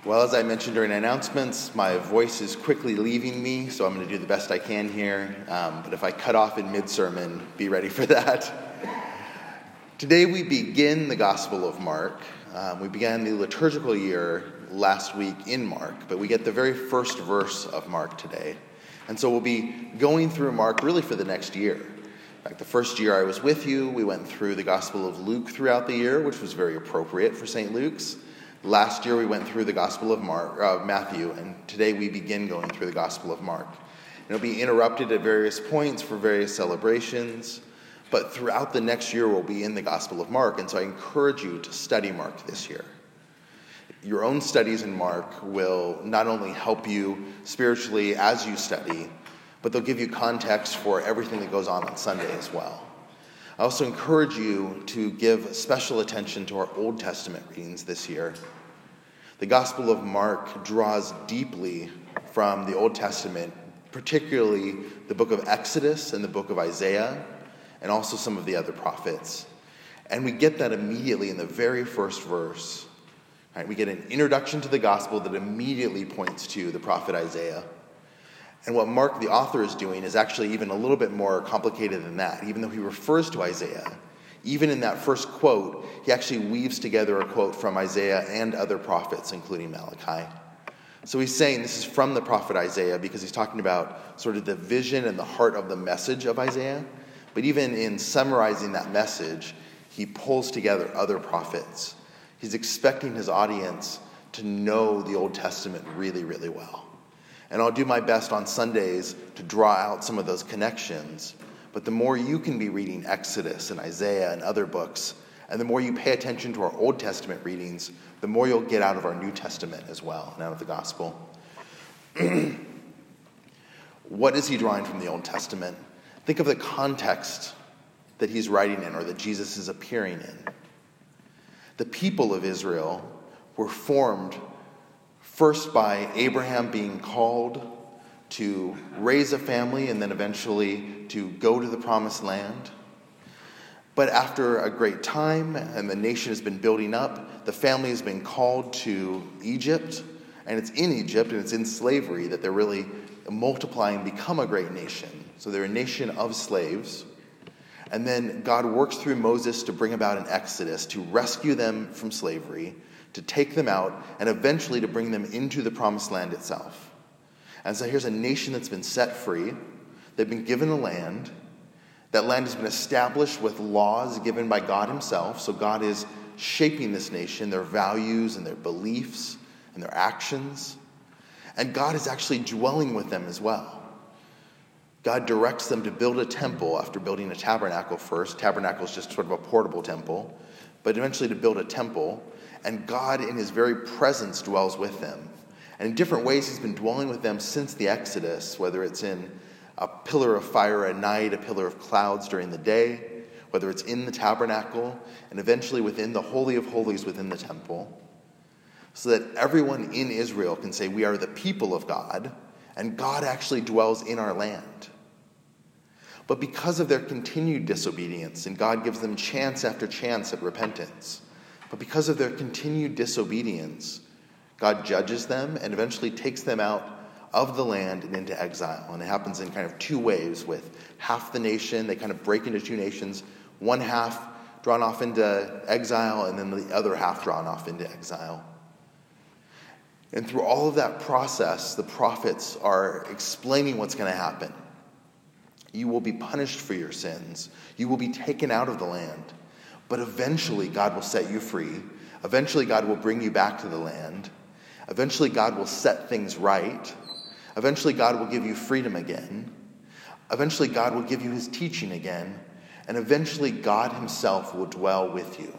Well, as I mentioned during announcements, my voice is quickly leaving me, so I'm going to do the best I can here. But if I cut off in mid-sermon, be ready for that. Today we begin the Gospel of Mark. We began the liturgical year last week in Mark, but we get the very first verse of Mark today. And so we'll be going through Mark really for the next year. In fact, the first year I was with you, we went through the Gospel of Luke throughout the year, which was very appropriate for St. Luke's. Last year we went through the Gospel of Matthew, and today we begin going through the Gospel of Mark. It'll be interrupted at various points for various celebrations, but throughout the next year we'll be in the Gospel of Mark, and so I encourage you to study Mark this year. Your own studies in Mark will not only help you spiritually as you study, but they'll give you context for everything that goes on Sunday as well. I also encourage you to give special attention to our Old Testament readings this year. The Gospel of Mark draws deeply from the Old Testament, particularly the book of Exodus and the book of Isaiah, and also some of the other prophets. And we get that immediately in the very first verse. Right? We get an introduction to the gospel that immediately points to the prophet Isaiah. And what Mark, the author, is doing is actually even a little bit more complicated than that. Even though he refers to Isaiah, even in that first quote, he actually weaves together a quote from Isaiah and other prophets, including Malachi. So he's saying this is from the prophet Isaiah because he's talking about sort of the vision and the heart of the message of Isaiah. But even in summarizing that message, he pulls together other prophets. He's expecting his audience to know the Old Testament really, really well. And I'll do my best on Sundays to draw out some of those connections. But the more you can be reading Exodus and Isaiah and other books, and the more you pay attention to our Old Testament readings, the more you'll get out of our New Testament as well, and out of the Gospel. What is he drawing from the Old Testament? Think of the context that he's writing in, or that Jesus is appearing in. The people of Israel were formed first by Abraham being called to raise a family and then eventually to go to the promised land. But after a great time and the nation has been building up, the family has been called to Egypt, and it's in Egypt and it's in slavery that they're really multiplying, become a great nation. So they're a nation of slaves. And then God works through Moses to bring about an exodus, to rescue them from slavery, to take them out, and eventually to bring them into the promised land itself. And so here's a nation that's been set free. They've been given a land. That land has been established with laws given by God himself. So God is shaping this nation, their values and their beliefs and their actions. And God is actually dwelling with them as well. God directs them to build a temple after building a tabernacle first. Tabernacle is just sort of a portable temple. But eventually to build a temple. And God in his very presence dwells with them. And in different ways, he's been dwelling with them since the Exodus, whether it's in a pillar of fire at night, a pillar of clouds during the day, whether it's in the tabernacle, and eventually within the Holy of Holies within the temple, so that everyone in Israel can say, we are the people of God, and God actually dwells in our land. But because of their continued disobedience, and God gives them chance after chance at repentance, but because of their continued disobedience, God judges them and eventually takes them out of the land and into exile. And it happens in kind of two waves, with half the nation, they kind of break into two nations, one half drawn off into exile and then the other half drawn off into exile. And through all of that process, the prophets are explaining what's going to happen. You will be punished for your sins. You will be taken out of the land. But eventually God will set you free. Eventually God will bring you back to the land. Eventually God will set things right. Eventually God will give you freedom again. Eventually God will give you his teaching again. And eventually God himself will dwell with you.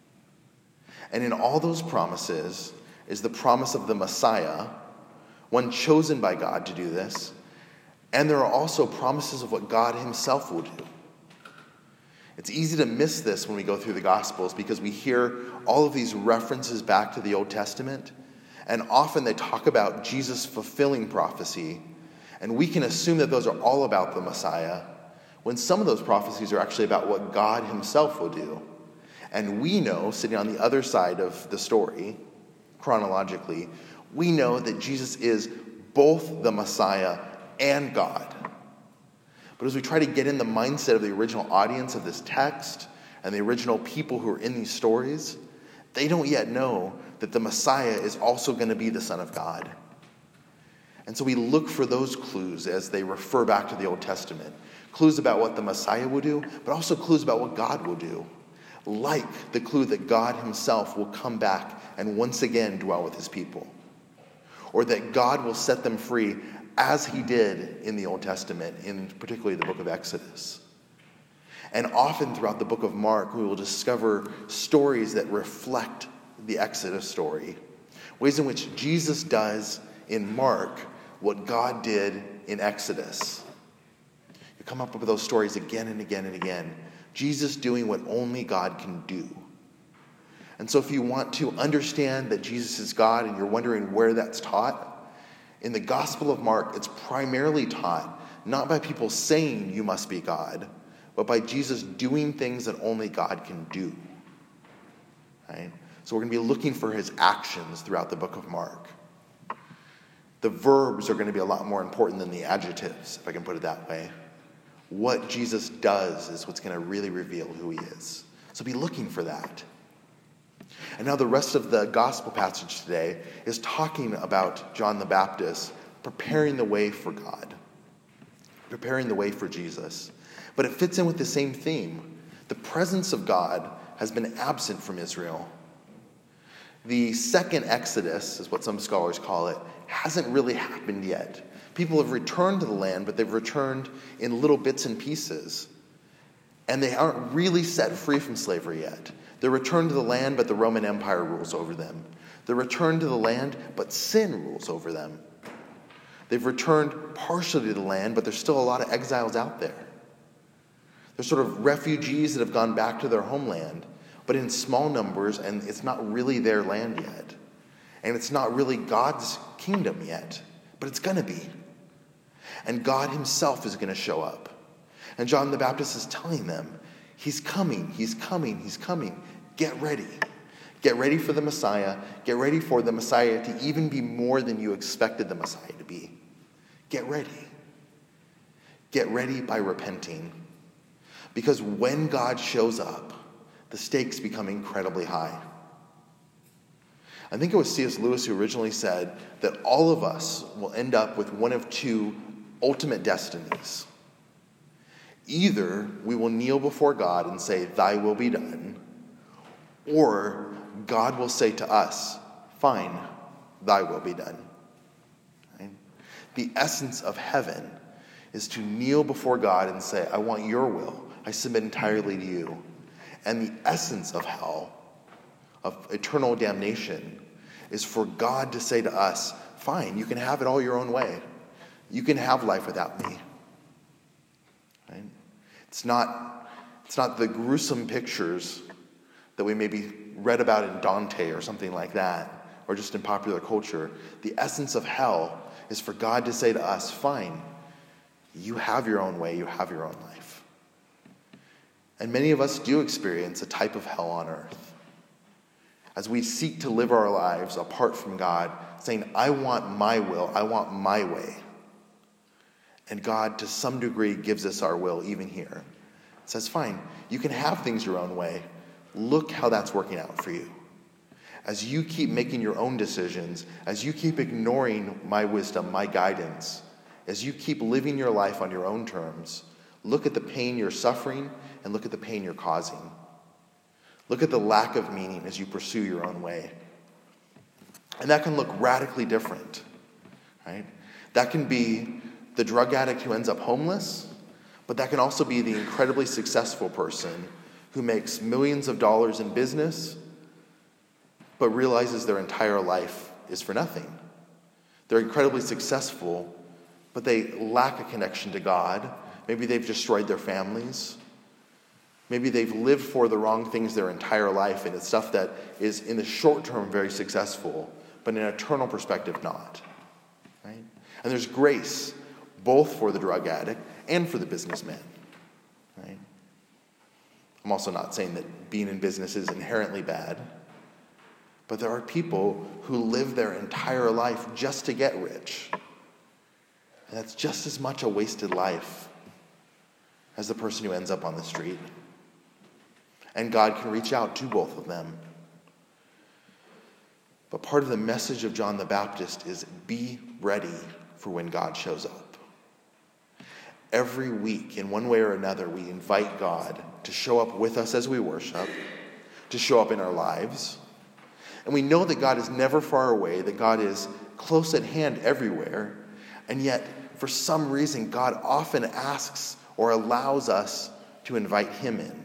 And in all those promises is the promise of the Messiah, one chosen by God to do this. And there are also promises of what God himself will do. It's easy to miss this when we go through the Gospels because we hear all of these references back to the Old Testament. And often they talk about Jesus fulfilling prophecy. And we can assume that those are all about the Messiah, when some of those prophecies are actually about what God himself will do. And we know, sitting on the other side of the story, chronologically, we know that Jesus is both the Messiah and God. But as we try to get in the mindset of the original audience of this text and the original people who are in these stories, they don't yet know that the Messiah is also going to be the Son of God. And so we look for those clues as they refer back to the Old Testament. Clues about what the Messiah will do, but also clues about what God will do. Like the clue that God himself will come back and once again dwell with his people. Or that God will set them free as he did in the Old Testament, in particularly the book of Exodus. And often throughout the book of Mark, we will discover stories that reflect the Exodus story. Ways in which Jesus does in Mark what God did in Exodus. You come up with those stories again and again and again. Jesus doing what only God can do. And so if you want to understand that Jesus is God and you're wondering where that's taught, in the Gospel of Mark, it's primarily taught not by people saying you must be God, but by Jesus doing things that only God can do. Right? So we're going to be looking for his actions throughout the book of Mark. The verbs are going to be a lot more important than the adjectives, if I can put it that way. What Jesus does is what's going to really reveal who he is. So be looking for that. And now the rest of the gospel passage today is talking about John the Baptist preparing the way for God, preparing the way for Jesus. But it fits in with the same theme. The presence of God has been absent from Israel. The second Exodus, is what some scholars call it, hasn't really happened yet. People have returned to the land, but they've returned in little bits and pieces. And they aren't really set free from slavery yet. They're returned to the land, but the Roman Empire rules over them. They're returned to the land, but sin rules over them. They've returned partially to the land, but there's still a lot of exiles out there. They're sort of refugees that have gone back to their homeland, but in small numbers, and it's not really their land yet. And it's not really God's kingdom yet, but it's going to be. And God himself is going to show up. And John the Baptist is telling them, he's coming, he's coming, he's coming. Get ready. Get ready for the Messiah. Get ready for the Messiah to even be more than you expected the Messiah to be. Get ready. Get ready by repenting. Because when God shows up, the stakes become incredibly high. I think it was C.S. Lewis who originally said that all of us will end up with one of two ultimate destinies. Either we will kneel before God and say, "Thy will be done," or God will say to us, "Fine, thy will be done." Right? The essence of heaven is to kneel before God and say, "I want your will. I submit entirely to you." And the essence of hell, of eternal damnation, is for God to say to us, "Fine, you can have it all your own way. You can have life without me." Right? It's not the gruesome pictures that we maybe read about in Dante or something like that, or just in popular culture. The essence of hell is for God to say to us, "Fine, you have your own way, you have your own life." And many of us do experience a type of hell on earth. As we seek to live our lives apart from God, saying, "I want my will, I want my way." And God, to some degree, gives us our will even here. It says, "Fine, you can have things your own way. Look how that's working out for you." As you keep making your own decisions, as you keep ignoring my wisdom, my guidance, as you keep living your life on your own terms, look at the pain you're suffering and look at the pain you're causing. Look at the lack of meaning as you pursue your own way. And that can look radically different, right? That can be the drug addict who ends up homeless, but that can also be the incredibly successful person who makes millions of dollars in business, but realizes their entire life is for nothing. They're incredibly successful, but they lack a connection to God. Maybe they've destroyed their families. Maybe they've lived for the wrong things their entire life, and it's stuff that is in the short term very successful, but in an eternal perspective not. Right? And there's grace both for the drug addict and for the businessman. Right? I'm also not saying that being in business is inherently bad, But there are people who live their entire life just to get rich. And that's just as much a wasted life as the person who ends up on the street. And God can reach out to both of them. But part of the message of John the Baptist is be ready for when God shows up. Every week, in one way or another, we invite God to show up with us as we worship, to show up in our lives. And we know that God is never far away, that God is close at hand everywhere. And yet, for some reason, God often asks or allows us to invite him in.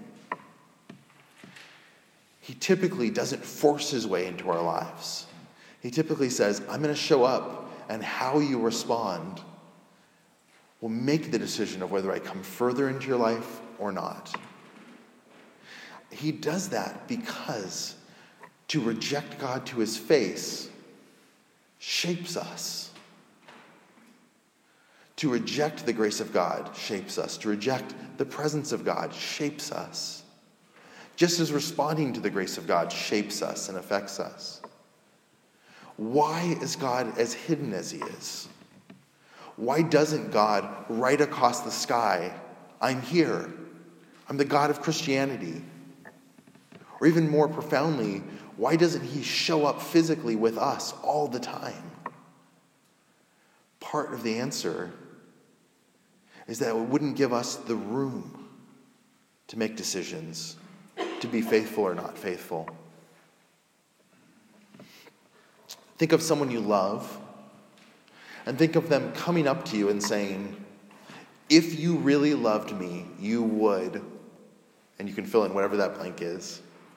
He typically doesn't force his way into our lives. He typically says, I'm going to show up, and how you respond will make the decision of whether I come further into your life or not. He does that because to reject God to his face shapes us. To reject the grace of God shapes us. To reject the presence of God shapes us. Just as responding to the grace of God shapes us and affects us. Why is God as hidden as he is? Why doesn't God write across the sky, I'm here, I'm the God of Christianity? Or even more profoundly, why doesn't he show up physically with us all the time? Part of the answer is that it wouldn't give us the room to make decisions, to be faithful or not faithful. Think of someone you love, and think of them coming up to you and saying, if you really loved me, you would, and you can fill in whatever that blank is.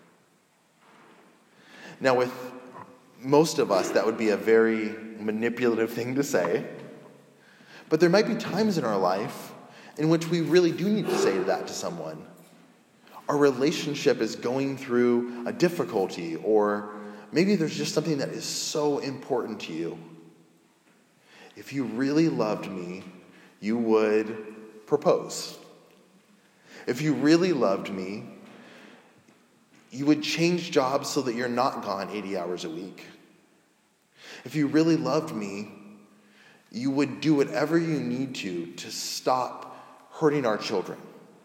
Now, with most of us, that would be a very manipulative thing to say, but there might be times in our life in which we really do need to say that to someone. Our relationship is going through a difficulty, or maybe there's just something that is so important to you. If you really loved me, you would propose. If you really loved me, you would change jobs so that you're not gone 80 hours a week. If you really loved me, you would do whatever you need to stop hurting our children.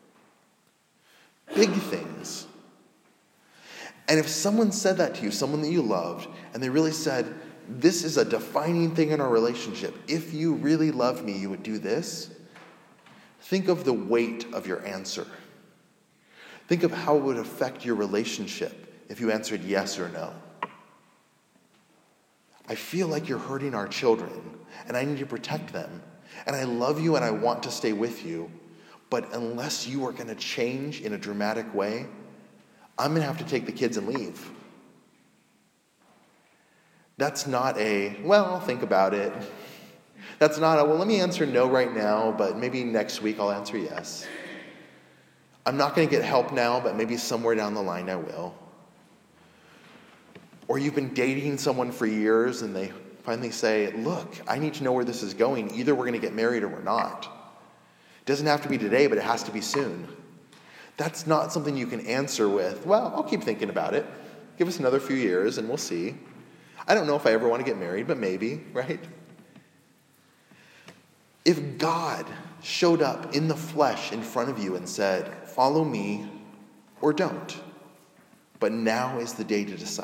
Big things. And if someone said that to you, someone that you loved, and they really said, this is a defining thing in our relationship. If you really loved me, you would do this. Think of the weight of your answer. Think of how it would affect your relationship if you answered yes or no. I feel like you're hurting our children, and I need to protect them. And I love you, and I want to stay with you. But unless you are going to change in a dramatic way, I'm going to have to take the kids and leave. That's not a, well, I'll think about it. That's not a, well, let me answer no right now, but maybe next week I'll answer yes. I'm not going to get help now, but maybe somewhere down the line I will. Or you've been dating someone for years and they finally say, look, I need to know where this is going. Either we're going to get married or we're not. It doesn't have to be today, but it has to be soon. That's not something you can answer with, well, I'll keep thinking about it. Give us another few years and we'll see. I don't know if I ever want to get married, but maybe, right? If God showed up in the flesh in front of you and said, follow me or don't, but now is the day to decide.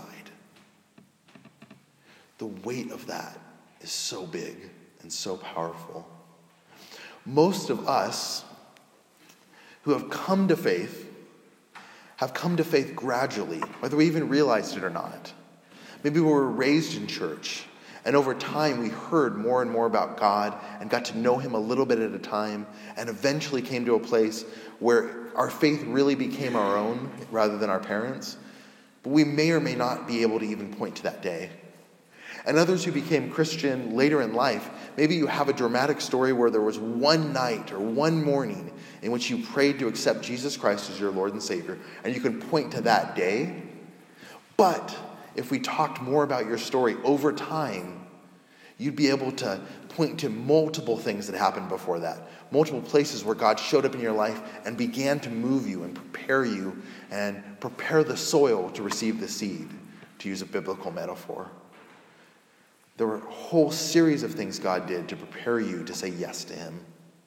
The weight of that is so big and so powerful. Most of us who have come to faith gradually, whether we even realized it or not. Maybe we were raised in church, and over time we heard more and more about God and got to know him a little bit at a time, and eventually came to a place where our faith really became our own rather than our parents'. But we may or may not be able to even point to that day. And others who became Christian later in life, maybe you have a dramatic story where there was one night or one morning in which you prayed to accept Jesus Christ as your Lord and Savior, and you can point to that day. But if we talked more about your story over time, you'd be able to point to multiple things that happened before that, multiple places where God showed up in your life and began to move you and prepare the soil to receive the seed, to use a biblical metaphor. There were a whole series of things God did to prepare you to say yes to him.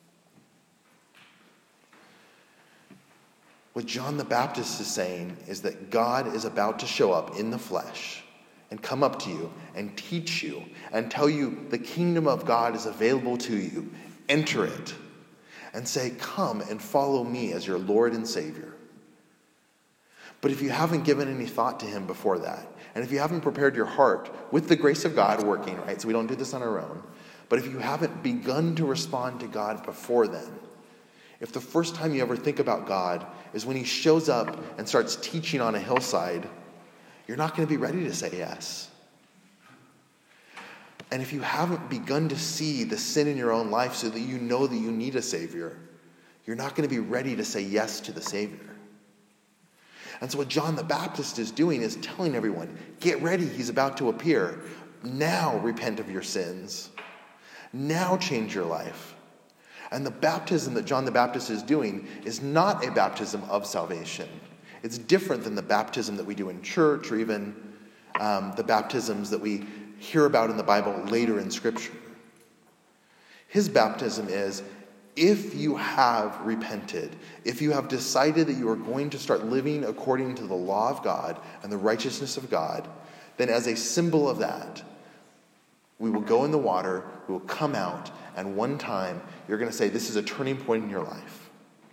What John the Baptist is saying is that God is about to show up in the flesh and come up to you and teach you and tell you the kingdom of God is available to you. Enter it and say, come and follow me as your Lord and Savior. But if you haven't given any thought to him before that, and if you haven't prepared your heart with the grace of God working, right? So we don't do this on our own. But if you haven't begun to respond to God before then, if the first time you ever think about God is when he shows up and starts teaching on a hillside, you're not going to be ready to say yes. And if you haven't begun to see the sin in your own life so that you know that you need a Savior, you're not going to be ready to say yes to the Savior. And so what John the Baptist is doing is telling everyone, get ready, he's about to appear. Now repent of your sins. Now change your life. And the baptism that John the Baptist is doing is not a baptism of salvation. It's different than the baptism that we do in church or even the baptisms that we hear about in the Bible later in Scripture. His baptism is, if you have repented, if you have decided that you are going to start living according to the law of God and the righteousness of God, then as a symbol of that, we will go in the water, we will come out, and one time you're going to say, this is a turning point in your life.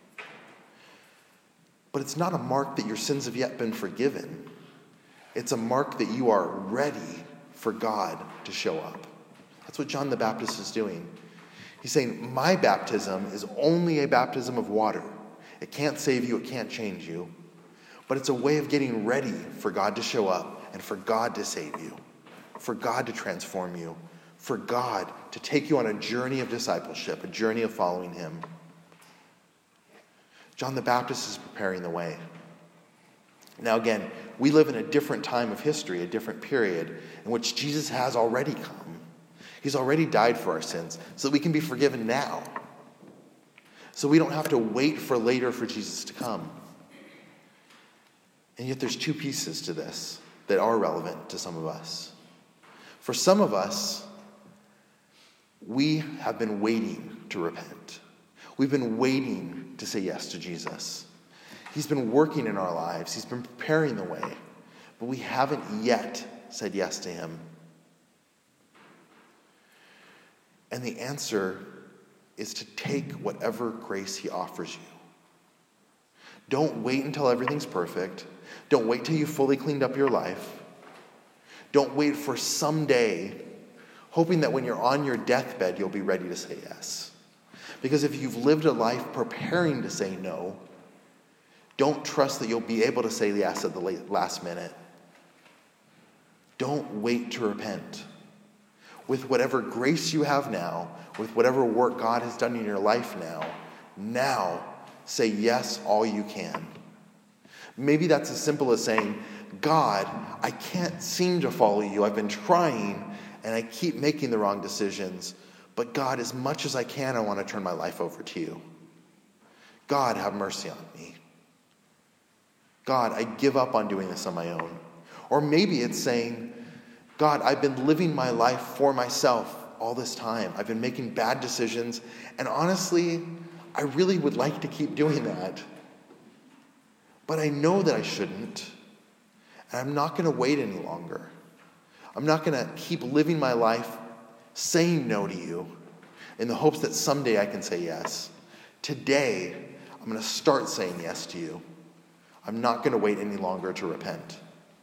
But it's not a mark that your sins have yet been forgiven. It's a mark that you are ready for God to show up. That's what John the Baptist is doing. He's saying, my baptism is only a baptism of water. It can't save you, it can't change you. But it's a way of getting ready for God to show up and for God to save you, for God to transform you, for God to take you on a journey of discipleship, a journey of following him. John the Baptist is preparing the way. Now again, we live in a different time of history, a different period in which Jesus has already come. He's already died for our sins so that we can be forgiven now. So we don't have to wait for later for Jesus to come. And yet there's two pieces to this that are relevant to some of us. For some of us, we have been waiting to repent. We've been waiting to say yes to Jesus. He's been working in our lives. He's been preparing the way. But we haven't yet said yes to him. And the answer is to take whatever grace he offers you. Don't wait until everything's perfect. Don't wait till you've fully cleaned up your life. Don't wait for someday, hoping that when you're on your deathbed, you'll be ready to say yes. Because if you've lived a life preparing to say no, don't trust that you'll be able to say yes at the last minute. Don't wait to repent. With whatever grace you have now, with whatever work God has done in your life now say yes all you can. Maybe that's as simple as saying, God, I can't seem to follow you. I've been trying and I keep making the wrong decisions. But God, as much as I can, I want to turn my life over to you. God, have mercy on me. God, I give up on doing this on my own. Or maybe it's saying, God, I've been living my life for myself all this time. I've been making bad decisions. And honestly, I really would like to keep doing that. But I know that I shouldn't. And I'm not going to wait any longer. I'm not going to keep living my life saying no to you in the hopes that someday I can say yes. Today, I'm going to start saying yes to you. I'm not going to wait any longer to repent.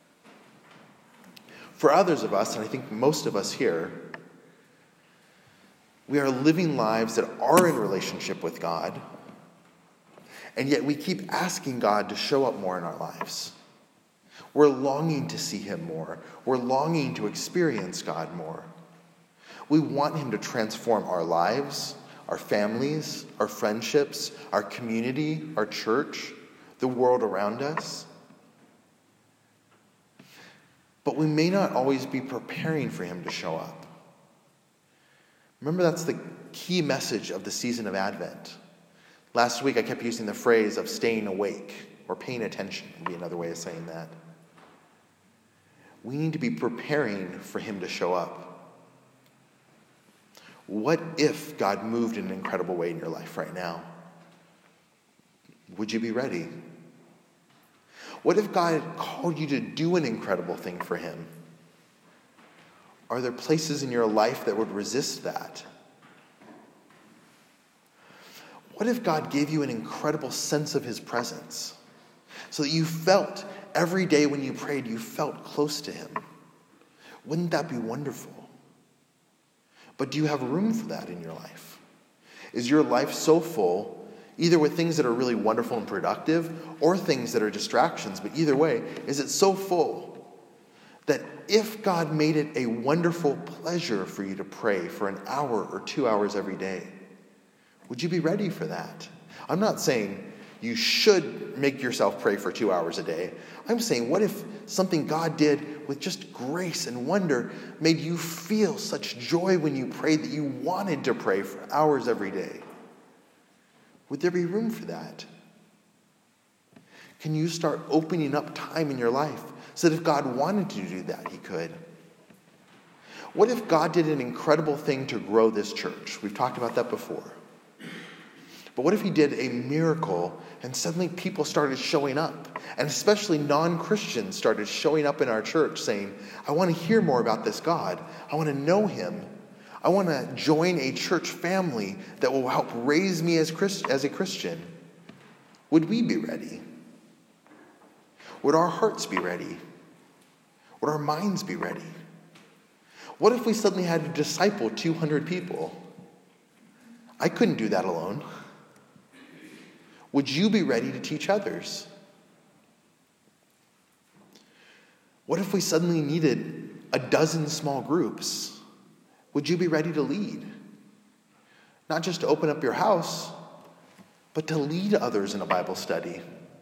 For others of us, and I think most of us here, we are living lives that are in relationship with God, and yet we keep asking God to show up more in our lives. We're longing to see him more. We're longing to experience God more. We want him to transform our lives, our families, our friendships, our community, our church, the world around us. But we may not always be preparing for him to show up. Remember, that's the key message of the season of Advent. Last week I kept using the phrase of staying awake or paying attention would be another way of saying that. we need to be preparing for him to show up. What if God moved in an incredible way in your life right now? Would you be ready? What if God called you to do an incredible thing for him? Are there places in your life that would resist that? What if God gave you an incredible sense of his presence so that you felt every day when you prayed, you felt close to him? Wouldn't that be wonderful? But do you have room for that in your life? Is your life so full, either with things that are really wonderful and productive or things that are distractions, but either way, is it so full that if God made it a wonderful pleasure for you to pray for an hour or 2 hours every day, would you be ready for that? I'm not saying you should make yourself pray for 2 hours a day. I'm saying, what if something God did with just grace and wonder made you feel such joy when you prayed that you wanted to pray for hours every day? Would there be room for that? Can you start opening up time in your life so that if God wanted to do that, he could? What if God did an incredible thing to grow this church? We've talked about that before. But what if he did a miracle and suddenly people started showing up, and especially non-Christians started showing up in our church saying, I want to hear more about this God. I want to know him. I want to join a church family that will help raise me as a Christian. Would we be ready? Would our hearts be ready? Would our minds be ready? What if we suddenly had to disciple 200 people? I couldn't do that alone. Would you be ready to teach others? What if we suddenly needed a dozen small groups? Would you be ready to lead? Not just to open up your house, but to lead others in a Bible study.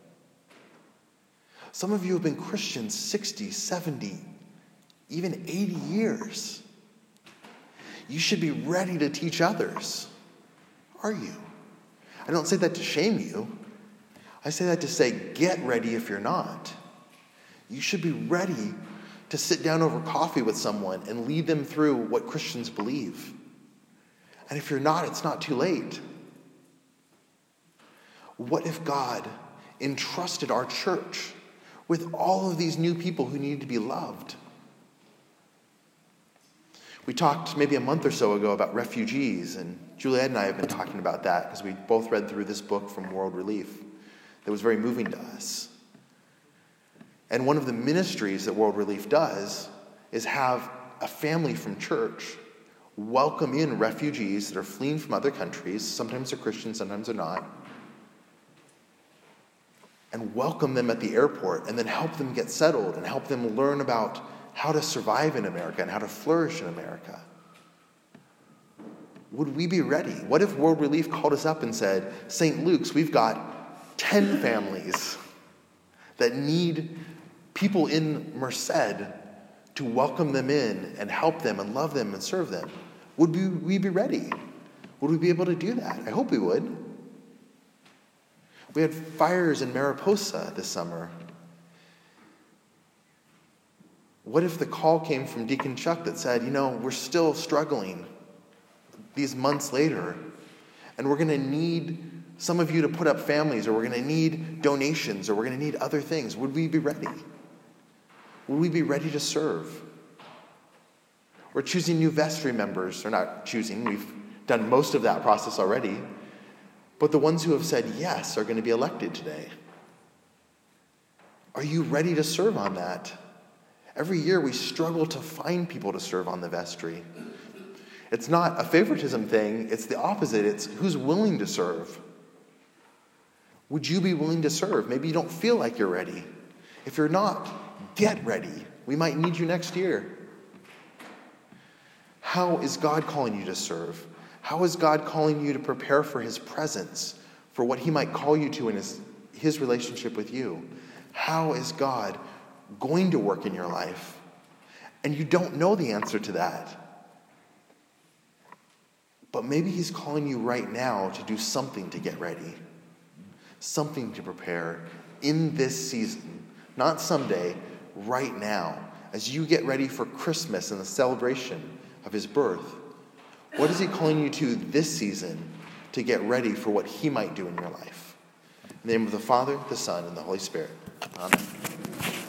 Some of you have been Christians 60, 70, even 80 years. You should be ready to teach others. Are you? I don't say that to shame you. I say that to say, get ready if you're not. You should be ready to sit down over coffee with someone and lead them through what Christians believe. And if you're not, it's not too late. What if God entrusted our church with all of these new people who need to be loved? We talked maybe a month or so ago about refugees, and Juliet and I have been talking about that because we both read through this book from World Relief that was very moving to us. And one of the ministries that World Relief does is have a family from church welcome in refugees that are fleeing from other countries. Sometimes they're Christian, sometimes they're not. And welcome them at the airport and then help them get settled and help them learn about how to survive in America and how to flourish in America. Would we be ready? What if World Relief called us up and said, St. Luke's, we've got 10 families that need people in Merced to welcome them in and help them and love them and serve them? Would we be ready? Would we be able to do that? I hope we would. We had fires in Mariposa this summer. What if the call came from Deacon Chuck that said, we're still struggling these months later, and we're going to need some of you to put up families, or we're going to need donations, or we're going to need other things. Would we be ready? Would we be ready to serve? We're choosing new vestry members, or not choosing, we've done most of that process already, but the ones who have said yes are going to be elected today. Are you ready to serve on that? Every year we struggle to find people to serve on the vestry. It's not a favoritism thing, it's the opposite. It's who's willing to serve. Would you be willing to serve? Maybe you don't feel like you're ready. If you're not, get ready. We might need you next year. How is God calling you to serve? How is God calling you to prepare for his presence, for what he might call you to in his relationship with you? How is God going to work in your life? And you don't know the answer to that. But maybe he's calling you right now to do something to get ready, something to prepare in this season, not someday, right now. as you get ready for Christmas and the celebration of his birth, what is he calling you to this season to get ready for what he might do in your life? In the name of the Father, the Son, and the Holy Spirit. Amen.